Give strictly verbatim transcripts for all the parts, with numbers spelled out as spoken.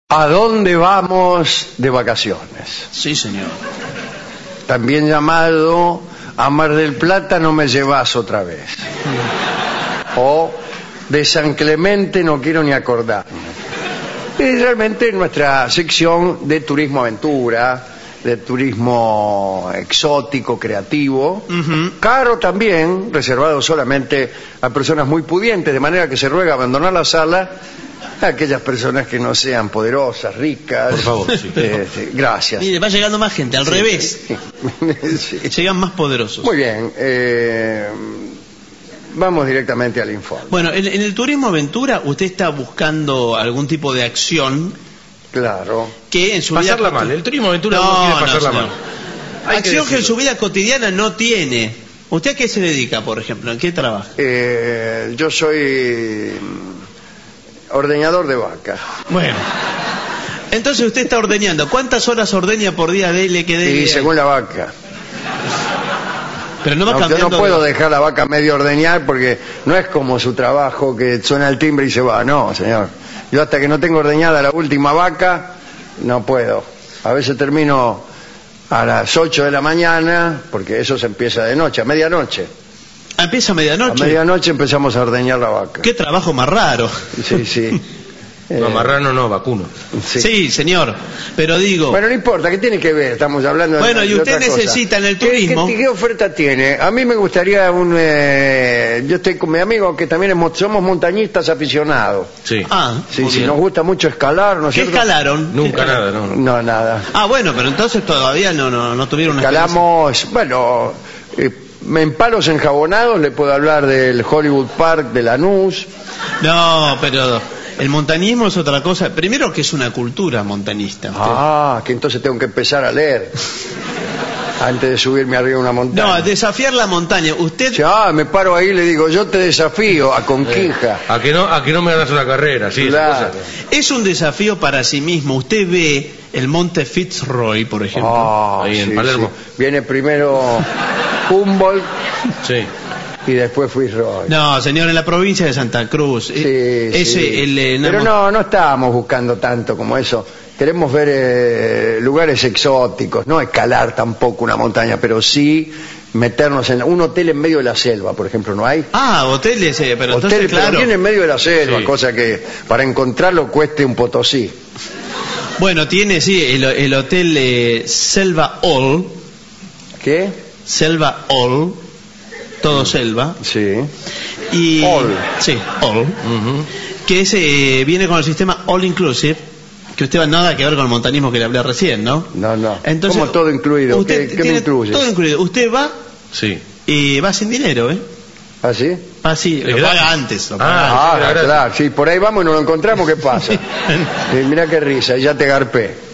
¿A dónde vamos de vacaciones? Sí, señor. También llamado a Mar del Plata no me llevas otra vez. O de San Clemente no quiero ni acordarme. Es realmente nuestra sección de turismo aventura, de turismo exótico, creativo, uh-huh. Caro también, reservado solamente a personas muy pudientes, de manera que se ruega abandonar la sala a aquellas personas que no sean poderosas, ricas. Por favor, sí. Eh, sí, gracias. Mire, va llegando más gente, al sí, revés. Sí. Sí. Llegan más poderosos. Muy bien. Eh, vamos directamente al informe. Bueno, en, en el turismo aventura usted está buscando algún tipo de acción. Claro. Que en su pasarla vida... mal. El turismo aventura no, no quiere pasarla no, mal. Hay acción que, que en su vida cotidiana no tiene. ¿Usted a qué se dedica, por ejemplo? ¿En qué trabaja? Eh, yo soy ordeñador de vaca. Bueno. Entonces usted está ordeñando. ¿Cuántas horas ordeña por día de L que de? Y según la vaca. Pero no va no, cambiando. Yo no puedo de... dejar la vaca medio ordeñar porque no es como su trabajo que suena el timbre y se va. No, señor. Yo hasta que no tengo ordeñada la última vaca, no puedo. A veces termino a las ocho de la mañana, porque eso se empieza de noche, a medianoche. Ah, empieza a medianoche. A medianoche empezamos a ordeñar la vaca. Qué trabajo más raro. Sí, sí. No, eh, marrano no, vacuno. Sí. Sí, señor. Pero digo... Bueno, no importa, ¿qué tiene que ver? Estamos hablando de... Bueno, y de usted otra necesita cosa. en el turismo... ¿Qué, qué, qué oferta tiene? A mí me gustaría un... Eh, yo estoy con mi amigo que también es, somos montañistas aficionados. Sí. Ah, Sí, sí, nos gusta mucho escalar, ¿no es ¿Qué cierto? escalaron? Nunca nada, no. No, nada. Ah, bueno, pero entonces todavía no, no, no tuvieron una Escalamos, bueno, eh, en palos enjabonados le puedo hablar del Hollywood Park de Lanús. No, pero... El montañismo es otra cosa. Primero que es una cultura montañista. Usted. Ah, que entonces tengo que empezar a leer antes de subirme arriba de una montaña. No, desafiar la montaña. Usted... Ya, me paro ahí y le digo, yo te desafío a Conquija. Eh, a que no, a que no me hagas una carrera, sí. Claro. Es un desafío para sí mismo. Usted ve el monte Fitzroy, por ejemplo. Ah, ahí en sí, Palermo. sí. Viene primero Humboldt. Sí. Y después fui Roy. No, señor, en la provincia de Santa Cruz. Sí, Ese, sí. El, el, Pero no, no estábamos buscando tanto como eso. Queremos ver eh, lugares exóticos, no escalar tampoco una montaña, pero sí meternos en un hotel en medio de la selva, por ejemplo, ¿no hay? Ah, hoteles, eh, pero hotel, entonces, claro. Pero viene en medio de la selva, Sí. cosa que para encontrarlo cueste un Potosí. Bueno, tiene, sí, el, el hotel eh, Selva All. ¿Qué? Selva All. Todo selva. Sí. Y, All. Sí, All. Uh-huh. Que ese viene con el sistema All Inclusive, que usted va nada que ver con el montañismo que le hablé recién, ¿no? No, no. Entonces, ¿cómo todo incluido? Usted ¿Qué, qué me tiene incluye? todo incluido. Usted va Sí. y va sin dinero, ¿eh? ¿Ah, sí? Ah, sí, lo ¿Es paga gratis? antes. Lo paga Ah, antes. Ah, gracias. claro, sí, por ahí vamos y nos lo encontramos, ¿qué pasa? Eh, mirá qué risa, y ya te garpé.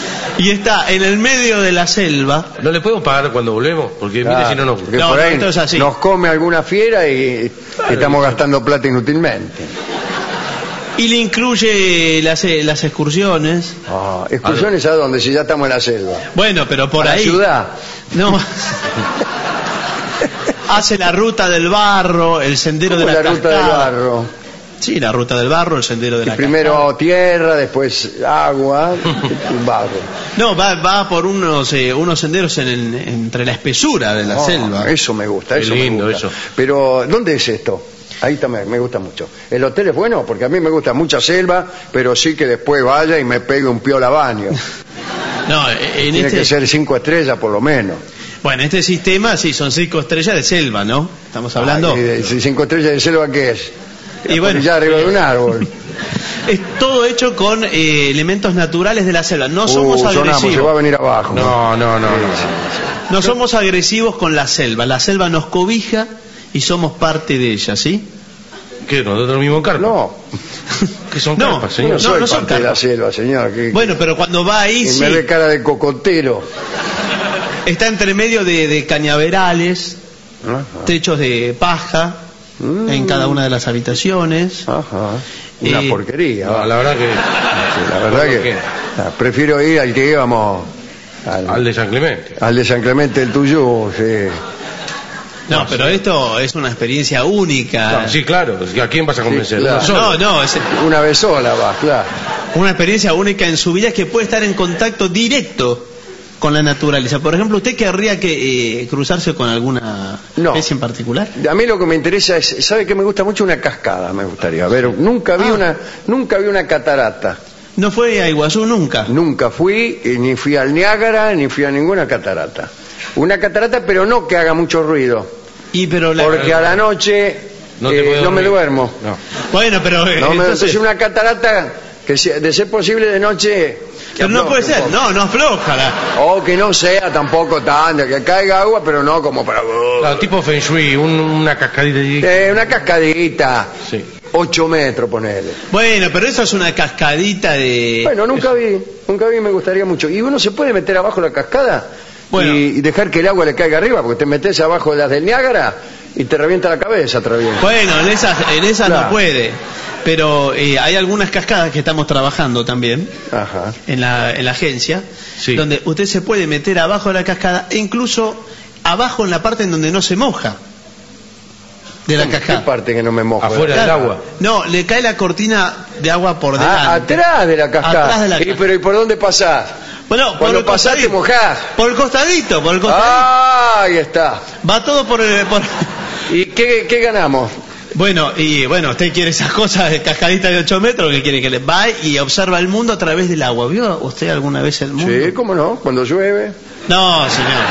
Y está en el medio de la selva. ¿No le podemos pagar cuando volvemos? Porque Claro, mire si no nos... porque No, por no, ahí esto es así. nos come alguna fiera y, y estamos gastando plata inútilmente. Y le incluye las, eh, las excursiones. Ah, ¿excursiones a dónde? Si ya estamos en la selva. Bueno, pero por ¿A ahí. la ciudad? No. Hace la ruta del barro, el sendero de ¿Cómo la, la ruta cascada. del barro? Sí, la ruta del barro, el sendero de Y la primero cascada. tierra, después agua, y barro. No, va, va por unos eh, unos senderos en, en- entre la espesura de la Ah, selva. Eso me gusta, Qué eso lindo, me gusta. eso. Pero, ¿dónde es esto? Ahí también me gusta mucho. ¿El hotel es bueno? Porque a mí me gusta mucha selva, pero sí que después vaya y me pegue un piola baño. No, en Tiene este, que ser cinco estrellas por lo menos. bueno, este sistema sí son cinco estrellas de selva, ¿no? Estamos hablando. Ay, ¿y de- cinco estrellas de selva qué es? Y bueno, ya arriba de un árbol. es todo hecho con eh, elementos naturales de la selva. No somos Uh, sonamos, se va a agresivos. venir abajo. No, no, no, no. No somos agresivos con la selva. La selva nos cobija y somos parte de ella, ¿sí? ¿Qué? ¿Nosotros dormimos en carpa? No, ¿Qué son No, carpas, yo señor? no soy no son parte de la carpas. selva, señor. que- Bueno, pero cuando va ahí, que sí, me ve cara de cocotero. está entre medio de, de cañaverales, Ajá. techos de paja Mm. en cada una de las habitaciones. Ajá. Una Eh, porquería. No, la verdad que... Sí, la verdad que ¿Qué? ah, prefiero ir al que íbamos al, Al de San Clemente. al de San Clemente del Tuyú, sí. No, No, pero sí. esto es una experiencia única. No, sí, claro. ¿A quién vas a convencer? Sí, claro. Uno solo. No, no, es Una vez sola va, claro. una experiencia única en su vida, es que puede estar en contacto directo con la naturaleza. Por ejemplo, ¿usted querría que eh, cruzarse con alguna No. especie en particular? A mí lo que me interesa es, ¿sabe qué me gusta mucho? Una cascada, me gustaría ver. Nunca vi Ah. una, nunca vi una catarata. No fue a Iguazú nunca. Nunca fui, y ni fui al Niágara, ni fui a ninguna catarata. Una catarata, pero no que haga mucho ruido, Y pero la... porque a la noche No eh, te puedes no me dormir. duermo. No. Bueno, pero eh, No me, entonces... entonces una catarata que sea- de ser posible de noche. que Pero no afloje puede un ser, poco. no, no afloja la... O que no sea tampoco tan, de que caiga agua, pero no como para... Claro, tipo Feng Shui, un- una cascadita allí. Eh, una cascadita, Sí. ocho metros, ponele. Bueno, pero eso es una cascadita de... Bueno, nunca vi, nunca vi, me gustaría mucho. ¿Y uno se puede meter abajo la cascada? Bueno. Y, y dejar que el agua le caiga arriba, porque te metes abajo de las del Niágara y te revienta la cabeza, atraviesa. Bueno, en esas, en esas Claro. no puede. Pero eh, hay algunas cascadas que estamos trabajando también Ajá. en la, en la agencia, Sí. donde usted se puede meter abajo de la cascada e incluso abajo en la parte en donde no se moja de la ¿Qué cascada. parte que no me mojo? Afuera. del agua. No, le cae la cortina de agua por delante. Ah, atrás de la cascada. Atrás de la Y, cascada. pero ¿y por dónde pasás? Bueno, por Cuando el pasás te costadito. mojás. Por el costadito, por el costadito. Ah, ahí está. Va todo por el... por- ¿Y qué, qué ganamos? Bueno, y bueno, usted quiere esas cosas de cascadita de ocho metros, que quiere que le va y observa el mundo a través del agua. ¿Vio usted alguna vez el mundo? Sí, cómo no, cuando llueve. No, señor.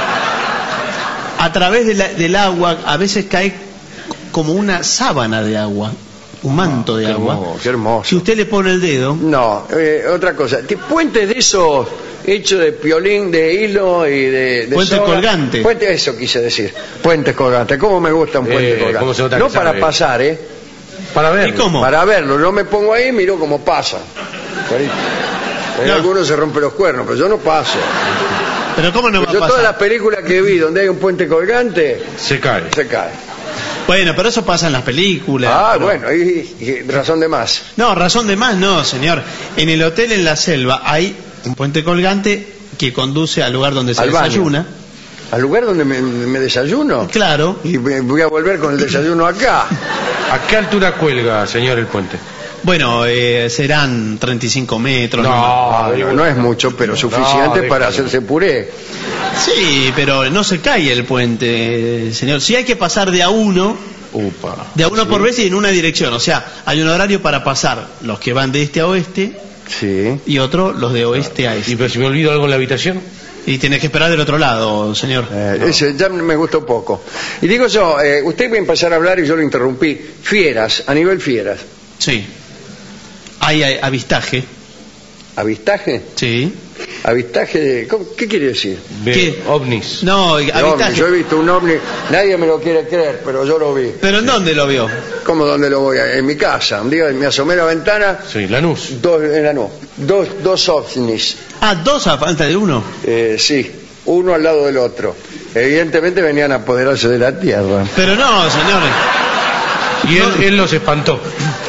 A través de la- del agua a veces cae como una sábana de agua, un manto de Qué agua. hermoso, qué hermoso. Si usted le pone el dedo, No, eh, otra cosa. ¿Qué puentes de esos hechos de piolín, de hilo y de... de Puentes soga? colgantes. Puentes, eso quise decir. Puentes colgantes. ¿Cómo me gusta un puente Eh, colgante? ¿cómo se nota No que para sabe? pasar, ¿eh? Para ver. ¿y cómo? Para verlo. Yo me pongo ahí y miro cómo pasa. En No. algunos se rompen los cuernos, pero yo no paso. Pero ¿cómo no va Yo a todas las pasar? películas que vi donde hay un puente colgante, Se cae. se cae. Bueno, pero eso pasa en las películas. Ah, pero- bueno, y, y razón de más. No, razón de más no, señor. En el hotel en la selva hay un puente colgante que conduce al lugar donde se Al baño. desayuna. Al lugar donde me, me desayuno. Claro. Y me- voy a volver con el desayuno acá. ¿A qué altura cuelga, señor, el puente? Bueno, eh, serán treinta y cinco metros. No. Ah, digo, no es mucho, pero suficiente no, para déjalo. hacerse puré. Sí, pero no se cae el puente, señor. Sí hay que pasar de a uno, Upa. de a uno por vez y en una dirección. O sea, hay un horario para pasar los que van de este a oeste Sí. y otro los de oeste a ¿Y este. pero si me olvido algo en la habitación? Y tienes que esperar del otro lado, señor. Eh, ese ya me gustó poco. Y digo yo, eh, usted va a empezar a hablar y yo lo interrumpí. Fieras, a nivel fieras. Sí. Hay, hay avistaje. ¿Avistaje? Sí. ¿Avistaje de... ¿cómo- ¿Qué quiere decir? Ve, ¿Qué? ovnis. No, De ovni. avistaje. Yo he visto un ovni, nadie me lo quiere creer, pero yo lo vi. ¿Pero en dónde lo vio? ¿Cómo dónde lo voy? En mi casa. Un día me asomé a la ventana, Sí, Lanús. dos, era no, dos, dos ovnis. Ah, dos a falta de uno. Eh, sí, uno al lado del otro. Evidentemente venían a apoderarse de la tierra. Pero no, señores. Y él, él los espantó.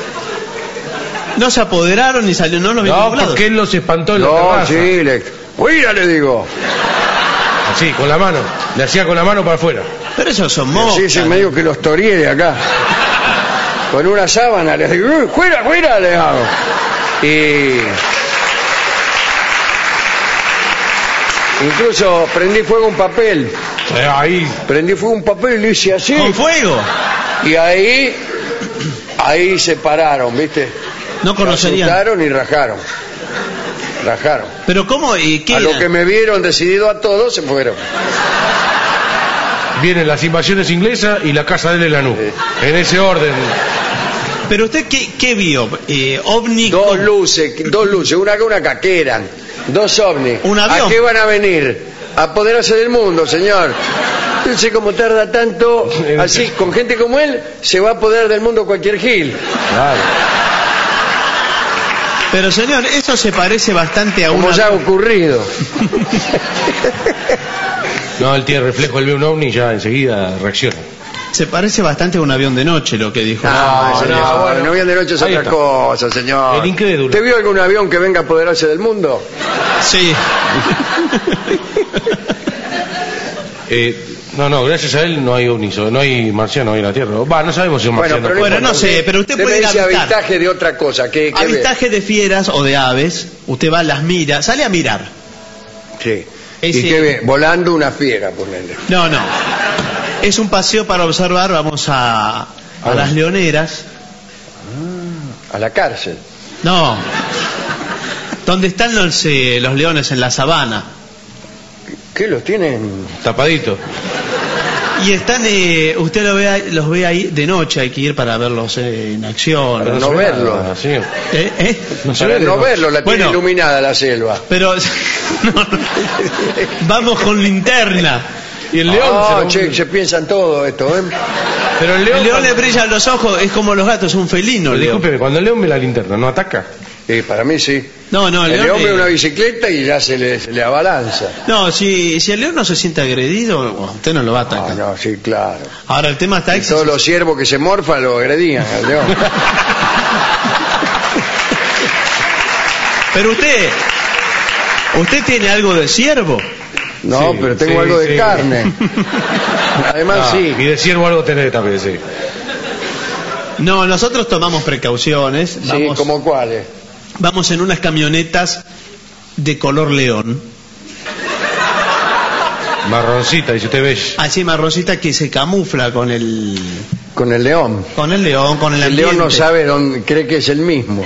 No se apoderaron ni salió, no los vio No, nublados. porque él los espantó en la No, terraza. sí, le... ¡Huida, le digo! Así, con la mano. Le hacía con la mano para afuera. Pero esos son moscas. Sí, sí, medio que los toreé de acá. Con una sábana, les digo, "Uy, ¡fuera, fuera!, les hago. Y... Incluso prendí fuego a un papel. Eh, ahí. Prendí fuego a un papel y lo hice así. Con fuego. Y ahí, ahí se pararon, ¿viste? No Se conocerían. asustaron y rajaron. Rajaron. Pero ¿cómo? ¿Y qué A lo era? que me vieron decidido a todos, se fueron. Vienen las invasiones inglesas y la casa de él en Lanús. Sí. En ese orden. Pero usted, ¿qué, qué vio? Eh, ovni. Dos ¿cómo? luces, dos luces, una acá, una acá, ¿qué eran? Dos ovnis. ¿Un avión? ¿A qué van a venir? A apoderarse del mundo, señor. Entonces, como tarda tanto, así, con gente como él, se va a apoderar del mundo cualquier gil. Claro. Pero señor, eso se parece bastante a Como una... ya ha ocurrido. No, él tiene reflejo, él ve un ovni y ya enseguida reacciona. Se parece bastante a un avión de noche lo que dijo. No, No, señor, no, bueno. no avión de noche es Ahí otra está. cosa, señor. El incrédulo. ¿Usted vio algún avión que venga a apoderarse del mundo? Sí. Eh, No, no, gracias a él no hay ovnis, no hay marciano ahí en la Tierra. Va, no sabemos si es un Bueno, marciano. pero Bueno, no sé, pero usted puede ir a dice avistar. avistaje de otra cosa. ¿Qué, qué ve? Avistaje de fieras o de aves, usted va, las mira, sale a mirar. Sí. Ese- ¿Y qué ve? Volando una fiera, ponele. No, no. Es un paseo para observar, vamos a, a las leoneras. A la cárcel. No. ¿Dónde están los, eh, los leones en la sabana? ¿Qué los tienen? Tapadito. Y están, eh, usted lo ve, ahí- los ve ahí de noche, hay que ir para verlos eh, en acción. Pero se no ve verlo. nada, sí. ¿Eh? ¿Eh? No se Para ve de no noche. verlo, la tiene Bueno. iluminada la selva. Pero no, no. Vamos con linterna. Y el león. Ah, se lo- che, se piensan todo esto, ¿eh? Pero el león. El león le cuando- brillan los ojos, es como los gatos, es un felino. el león. Discúlpeme, cuando el león ve la linterna, ¿no ataca? Sí, para mí sí. No, no, el, El león. león ve eh, una bicicleta y ya se le, se le abalanza. No, si, si el león no se siente agredido, bueno, usted no lo va a Ah, atacar. no, sí, claro. Ahora el tema está Y en que todos si- los ciervos que se morfan lo agredían al león. Pero usted, ¿usted tiene algo de ciervo? No, Sí, pero tengo sí, algo de sí. carne. Además, Ah, sí. Y de ciervo algo tenés también, sí. No, nosotros tomamos precauciones. Sí, Vamos, ¿como cuáles? vamos en unas camionetas de color león. Marroncita, dice usted ve. Así marroncita que se camufla con el Con el león. con el león, con el El león no ambiente. sabe dónde, cree que es el mismo.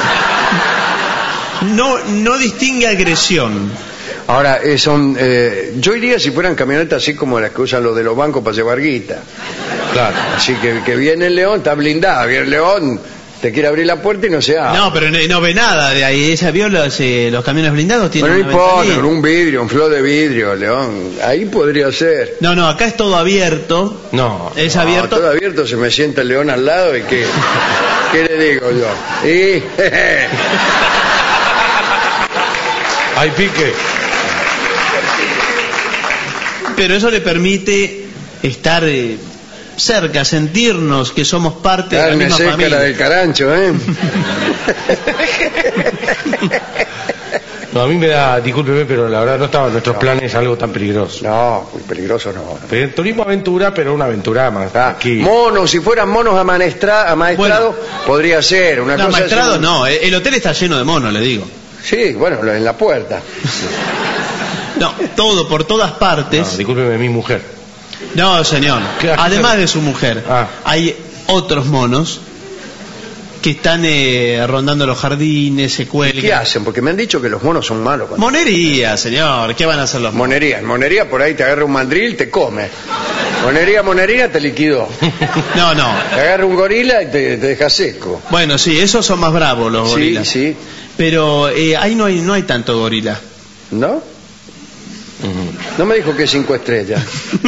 No, no distingue agresión. Ahora, eh, son, eh, yo iría si fueran camionetas así como las que usan los de los bancos para llevar guita. Claro. Así que, que viene el león, está blindado. Viene el león, te quiere abrir la puerta y no se abre. No, pero no, no ve nada de ahí. Esa vio los, eh, los camiones blindados tienen Bueno, no una importa, ventanilla. con un vidrio, un flor de vidrio, león. Ahí podría ser. No, no, acá es todo abierto. No. Es No, abierto. todo abierto, se me sienta el león al lado y qué, ¿qué le digo yo? Y, Hay pique. Pero eso le permite estar eh, cerca, sentirnos que somos parte de la carne misma seca familia. la del carancho, ¿eh? No, a mí me da, discúlpeme, pero la verdad no estaba en nuestros planes algo tan peligroso. No, muy peligroso no. Pero turismo aventura, pero una aventura más. Ah, Aquí. monos, si fueran monos amaestra, amaestrados, podría ser. Una No, cosa maestrado así. no, el hotel está lleno de monos, le digo. Sí, bueno, lo- en la puerta. No, todo, por todas No, partes. discúlpeme, mi mujer. No, señor. ¿Qué? Además de su mujer, Ah. hay otros monos que están eh, rondando los jardines, se ¿Qué cuelgan. hacen? Porque me han dicho que los monos son malos. cuando- Monería, señor. ¿Qué van a hacer los monos? Monería, en monería por ahí te agarra un mandril, te come. Monería, monería, te liquidó. No, no. Te agarra un gorila y te, te deja seco. Bueno, sí, esos son más bravos los Sí, gorilas. sí. Pero eh, ahí no hay, no hay tanto gorila. ¿No? No me dijo que cinco estrellas.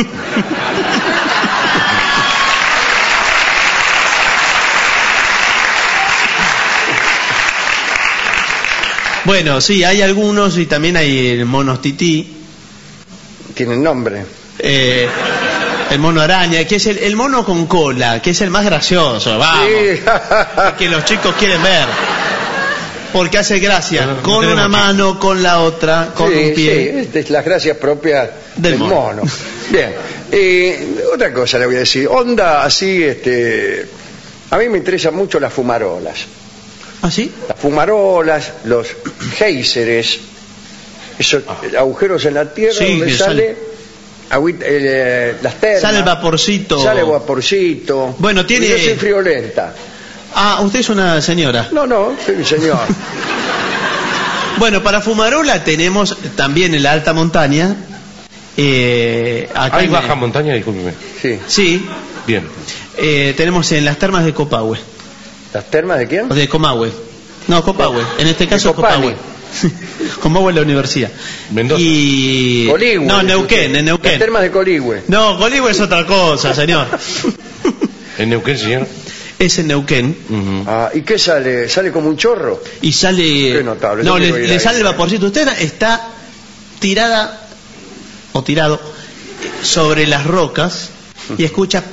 Bueno, sí, hay algunos y también hay monos tití, Tienen nombre. eh, el mono araña, que es el, el mono con cola, que es el más gracioso, vamos, Sí. que los chicos quieren ver, porque hace gracia, No, no, no con tenemos una mano, con la otra, con Sí, un pie. sí, es de las gracias propias Del del, mono. mono. Bien. Eh, otra cosa le voy a decir. Onda así, este. A mí me interesan mucho las fumarolas. ¿Ah, sí? Las fumarolas, los géiseres, esos agujeros en la tierra Sí, donde que sale agüita- eh, las termas. Sale el vaporcito. Sale vaporcito. Bueno, tiene- Y yo soy friolenta. Ah, usted es una señora. No, no, soy un señor. Bueno, para fumarola tenemos también en la alta montaña. Eh, acá ¿Hay en- baja montaña? Discúlpeme. Sí. Sí, Bien. eh, tenemos en las termas de Copahue. ¿Las termas de quién? O de Comahue. No, Copahue. En este caso De Copani. Copahue. Comahue es la universidad. Mendoza. Y... Coligüe. No, Neuquén, en Las Neuquén. termas de Coligüe. No, Coligüe es otra cosa, señor. ¿En Neuquén, señor? Es en Neuquén. Ujú. Ah, ¿y qué sale? ¿Sale como un chorro? Y sale... Qué notable, No, yo le, quiero ir le ahí. sale el vaporcito. Usted está tirada o tirado sobre las rocas y escucha...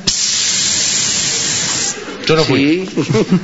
Yo no fui. Sí.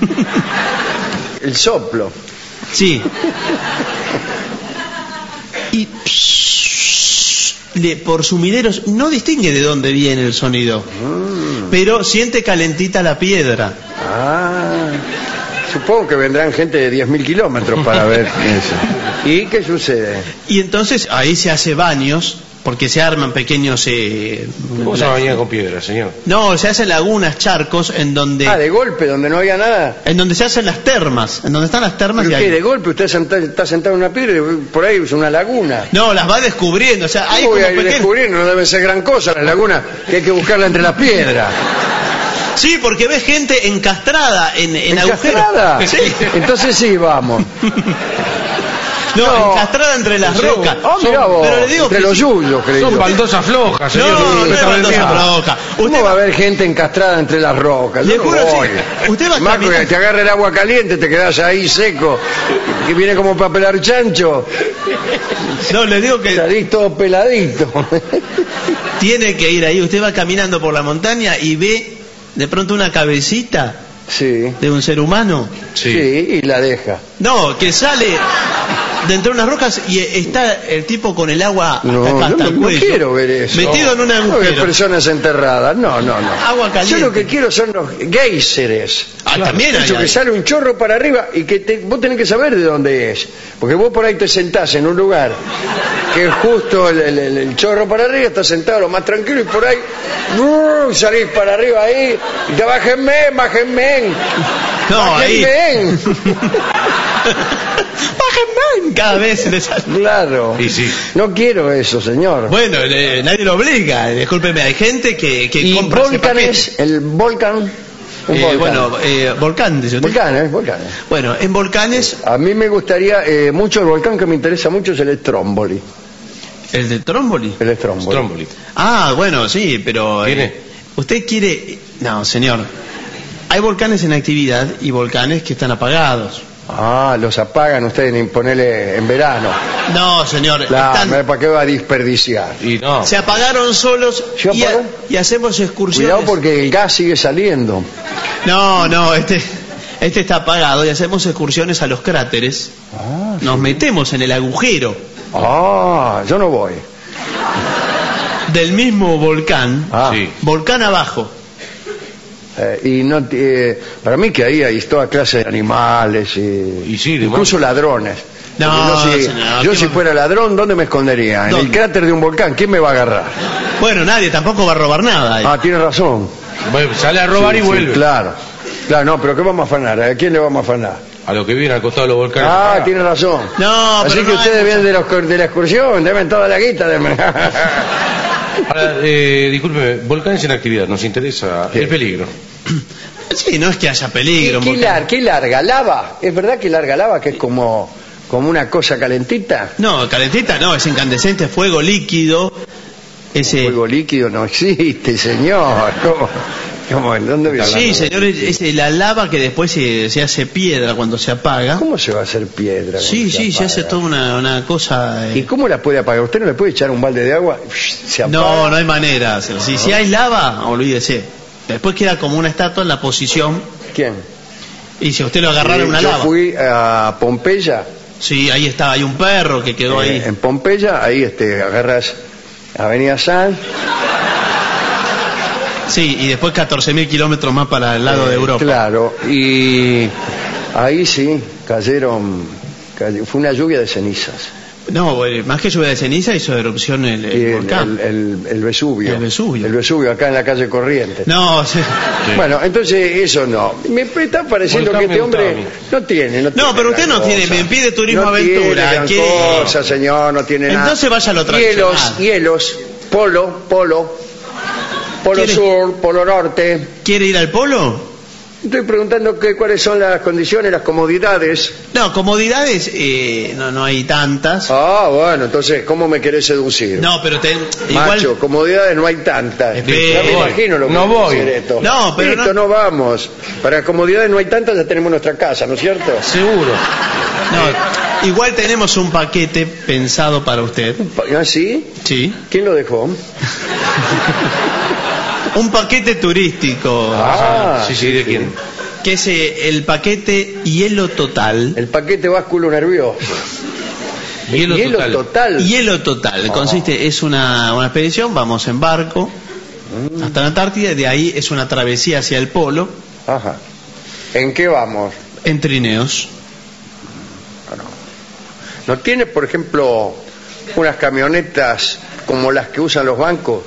El soplo. Sí. Y le, por sumideros no distingue de dónde viene el sonido, mm. pero siente calentita la piedra. Ah, supongo que vendrán gente de diez mil kilómetros para ver eso. ¿Y qué sucede? Y entonces ahí se hace baños, porque se arman pequeños... Eh, ¿Cómo se baña con piedra, señor? No, se hacen lagunas, charcos, en donde... Ah, de golpe, donde no había nada. En donde se hacen las termas, en donde están las termas. ¿Pero y qué, ahí... de golpe? Usted senta, está sentado en una piedra y por ahí es una laguna. No, las va descubriendo, o sea, hay ¿Cómo como voy a ir pequeños... descubriendo? No deben ser gran cosa las lagunas, que hay que buscarla entre las piedras. Sí, porque ves gente encastrada en, en ¿Encastrada? agujeros. Sí. Entonces sí, vamos. No, No. encastrada entre las Sí. rocas. Oh, mirá vos, Pero le digo entre que los sí. yuyos, creí Son yo. baldosas flojas, señor. No, no Me es está baldosa vendiendo. floja. ¿Cómo Usted va a va- haber gente encastrada entre las rocas? Le Yo no juro, sí. voy. Usted va Más que caminando- te agarra el agua caliente, te quedas ahí seco, que viene como para pelar chancho, No, le digo que salís todo peladito. tiene que ir ahí. Usted va caminando por la montaña y ve de pronto una cabecita Sí, de un ser humano. sí, Sí. y la deja. No, que sale de entre unas rocas y está el tipo con el agua hasta, No, acá, hasta no, el no cuello. quiero ver eso. Metido en un No ver agujero. personas enterradas, no, no, no. Agua caliente. Yo lo que quiero son los geyseres. Ah, también hay, Eso que hay. sale un chorro para arriba y que te- vos tenés que saber de dónde es. Porque vos por ahí te sentás en un lugar que es justo el, el- el- el chorro para arriba, estás sentado lo más tranquilo y por ahí ¡brrr! Salís para arriba ahí y te bájenme, bájenme. No, ahí. Bájenme. Bájenme. Cada vez le sale. Claro. Y sí. No quiero eso, señor. Bueno, eh, nadie lo obliga. Discúlpeme, hay gente que, que Y compra ese volcanes, el volcán. Un Eh, volcán. bueno, eh, volcán, dice usted. Volcanes, volcanes. Bueno, en volcanes, A mí me gustaría eh, mucho, el volcán que me interesa mucho es el Stromboli. el de Trómboli. El Stromboli. Stromboli. Ah, bueno, sí, pero... eh, ¿Tiene? usted quiere... No, señor. Hay volcanes en actividad y volcanes que están apagados. Ah, los apagan ustedes en ponerle en verano. No, señor. Claro, están- ¿para qué va a desperdiciar? Y no. se apagaron solos ¿Se y, ha- apagó? y hacemos excursiones. Cuidado porque el gas sigue saliendo. No, no, este, este está apagado y hacemos excursiones a los cráteres. Ah, Nos metemos en el agujero ah, yo no voy. del mismo volcán, Ah, Sí. volcán abajo. eh, y no, ti- eh, para mí que ahí hay toda clase de animales y, Y sí, de incluso ladrones. No, Porque yo si, señor, yo ¿qué si va- fuera ladrón, ¿dónde me escondería? En el ¿Dónde? cráter de un volcán, ¿quién me va a agarrar? Bueno, nadie tampoco va a robar nada ahí. Ah, tiene razón. Bueno, sale a robar Sí, y sí, vuelve. claro. Claro, no, pero ¿qué vamos a afanar? ¿A quién le vamos a afanar? A lo que viene al costado de los volcanes. Ah, tiene razón. No, Así pero que no hay ustedes mucha- vienen de, los, de la excursión, deben toda la guita. De... Ahora, eh, discúlpeme, volcanes en actividad, nos interesa Sí. el peligro. Sí, no es que haya peligro. ¿Qué, porque- lar- ¿Qué larga? ¿Lava? ¿Es verdad que larga lava, que es como, como una cosa calentita? No, calentita no, es incandescente, fuego líquido. Ese... Fuego líquido no existe, señor. ¿Cómo? ¿Cómo? ¿Dónde viene? Sí, señor, es, es la lava que después se, se hace piedra cuando se apaga. ¿Cómo se va a hacer piedra? Sí, cuando sí, se hace apaga? toda una, una cosa... eh. ¿Y cómo la puede apagar? ¿Usted no le puede echar un balde de agua? Se apaga. No, no hay manera de hacerlo. Si, si hay lava, olvídese. Después queda como una estatua en la posición. ¿Quién? Y si a usted lo agarrara Eh, una yo lava. fui a Pompeya. Sí, ahí está, hay un perro que quedó Eh, ahí. en Pompeya, ahí este, agarras Avenida San. Sí, y después catorce mil kilómetros más para el lado de eh, Europa. Claro, y ahí sí, cayeron, cay- fue una lluvia de cenizas. No, eh, más que lluvia de ceniza hizo erupción el, el Y el, volcán. el- el- el Vesubio. El Vesubio. El Vesubio, acá en la calle Corrientes. No, sí. Bueno, entonces eso no. Me está pareciendo Volcán que este hombre Mentoni. no tiene. No, No, tiene pero usted gran no tiene, cosa. me pide turismo no aventura, Tiene gran quiere- cosa, señor, no tiene nada. Entonces vaya a lo Hielos, tradicional. hielos, polo, polo, polo ¿Quiere- sur, polo norte. ¿Quiere ir al polo? Estoy preguntando que, cuáles son las condiciones, las comodidades. No, comodidades eh, no, no hay tantas. Ah, bueno, entonces, ¿cómo me querés seducir? No, pero te, Macho, igual... comodidades no hay tantas. Espera. Ya me Voy. imagino lo que No quiere voy. decir esto. No, pero Listo, no- no vamos. Para comodidades no hay tantas, ya tenemos nuestra casa, ¿no es cierto? Seguro. No, igual tenemos un paquete pensado para usted. ¿Ah, sí? Sí. ¿Quién lo dejó? Un paquete turístico. Ah, sí, sí, ¿de quién? Que es eh, el paquete hielo total. El paquete básculo nervioso. Hielo, Hielo total. total. Hielo total. Consiste, es una, una expedición, vamos en barco hasta la Antártida, de ahí es una travesía hacia el polo Ajá. ¿En qué vamos? en trineos. ¿No tiene, por ejemplo, unas camionetas como las que usan los bancos?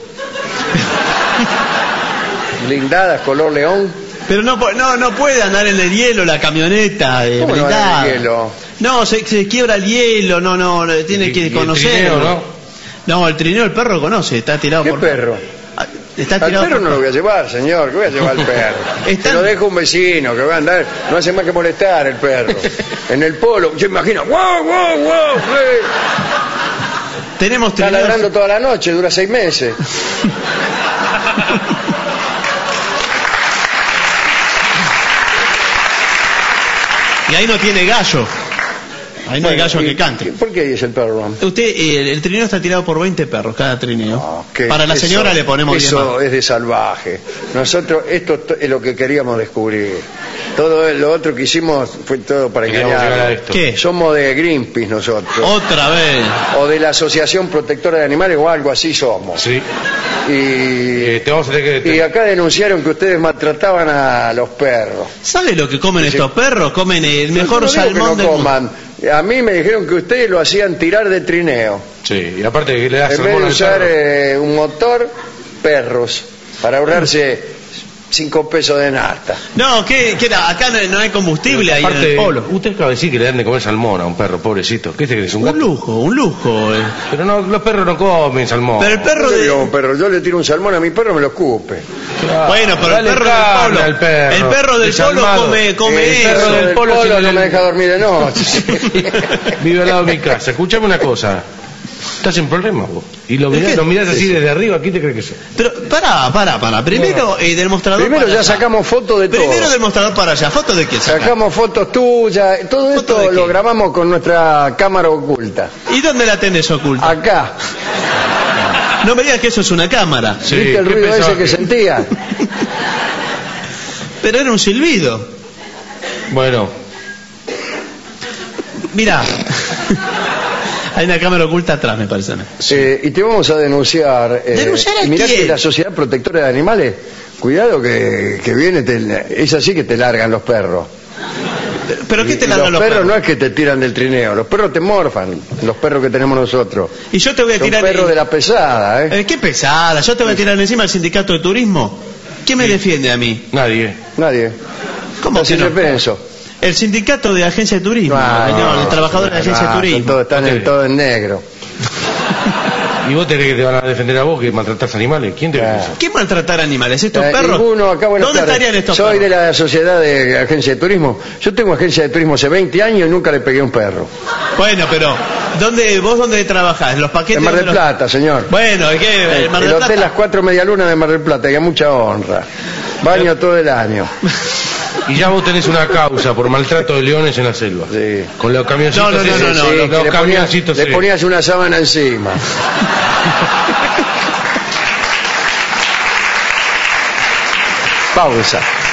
Blindadas, color león. Pero no, po- no, no puede andar en el hielo la camioneta eh, ¿Cómo no va blindada. en el hielo? No, se, se quiebra el hielo, no, no, no, tiene Y- y que el conocerlo. trineo, ¿no? No, el trineo el perro conoce, está tirado ¿Qué por... perro? Ah, Está Al tirado perro por... no lo voy a llevar, señor, que voy a llevar al perro. Están- Se lo dejo a un vecino, que va a andar, no hace más que molestar el perro. En el polo, yo imagino, wow, wow, wow, sí. Tenemos Está trineos... ladrando toda la noche, dura seis meses. Y ahí no tiene gallo. Ahí no hay gallo ¿Y que cante. ¿Por qué dice el perro? Usted, eh, el, el trineo está tirado por veinte perros, cada trineo. No, que Para la eso- señora le ponemos diez Eso más. es de salvaje. Nosotros, esto to- es lo que queríamos descubrir. Todo lo otro que hicimos fue todo para Queríamos llegar a engañar. esto. ¿Qué? Somos de Greenpeace nosotros. Otra vez. O de la Asociación Protectora de Animales o algo así somos. Sí. Y, Eh, te vamos a tener que... y acá denunciaron que ustedes maltrataban a los perros. ¿Sabe lo que comen Sí. estos perros? Comen el mejor Yo no digo salmón que no del mundo. coman. A mí me dijeron que ustedes lo hacían tirar de trineo. Sí, y aparte que le das En vez salmón de al usar perro. eh, un motor, perros, para ahorrarse cinco pesos de nafta. No, ¿qué, qué era? Acá no, no hay combustible ahí en Aparte, el polo. usted acaba de decir que le dan de comer salmón a un perro, pobrecito. ¿Qué es que es un Un gato? lujo, un lujo. eh. Pero no, los perros no comen salmón. Pero el perro Yo le de... digo a un perro, yo le tiro un salmón a mi perro, me lo escupe. Claro, Bueno, pero el dale perro del carne polo, al perro, el perro del polo desalmado. come, come el eso. perro del del polo polo, tiene no el- me deja dormir de noche. Vive al lado de mi casa. Escuchame una cosa. Estás en problemas vos. Y lo ¿De mirás, qué? lo mirás así desde arriba, ¿quién te crees que sos? Pero, pará, pará, pará. Primero eh, del mostrador Primero para ya allá. sacamos fotos de todo. Primero del mostrador para allá. ¿Foto de qué saca? Sacamos fotos tuyas, todo ¿Foto esto de qué? lo grabamos con nuestra cámara oculta. ¿Y dónde la tenés oculta? Acá, No me digas que eso es una cámara. Sí, ¿viste el ¿qué ruido ese pensabas que que- sentía? Pero era un silbido. Bueno, Mirá. Hay una cámara oculta atrás, me parece. a mí. Eh, y te vamos a denunciar. eh, ¿Denunciar a y mirá quién? que la Sociedad Protectora de Animales, cuidado que, que viene, te- es así que te largan los perros. ¿Pero qué te Y largan los los perros perros? no es que te tiran del trineo, los perros te morfan, los perros que tenemos nosotros. Y yo te voy a Son tirar... perros de la pesada, ¿eh? Eh, qué pesada. Yo te voy a tirar encima al sindicato de turismo. ¿Quién me defiende a mí? nadie. Nadie. ¿Cómo Así que se no? pienso. El sindicato de agencia de turismo, Ah, señor, no, el trabajador de no, agencia de no, turismo. Todos están en, Ok. todo en negro. ¿Y vos tenés que te van a defender a vos que maltratás animales? ¿Quién te Ah. crees? ¿Qué maltratar animales? ¿Estos Eh, perros? ninguno acá, buenas ¿Dónde tardes. estarían estos Soy perros? de la Sociedad de Agencia de Turismo. Yo tengo agencia de turismo hace veinte años y nunca le pegué a un perro. Bueno, pero ¿dónde, ¿vos dónde trabajás? ¿Los paquetes? En Mar del dónde los- Plata, señor. Bueno, ¿y qué? ¿En Mar El del hotel Plata? Las Cuatro Medialunas de Mar del Plata, que a mucha honra. Baño todo el año. Y ya vos tenés una causa por maltrato de leones en la selva. Sí. Con los camioncitos. No, no, no, esos, no, no, sí, no, que los le, ponías, camioncitos. le sí. ponías una sábana encima. Pausa.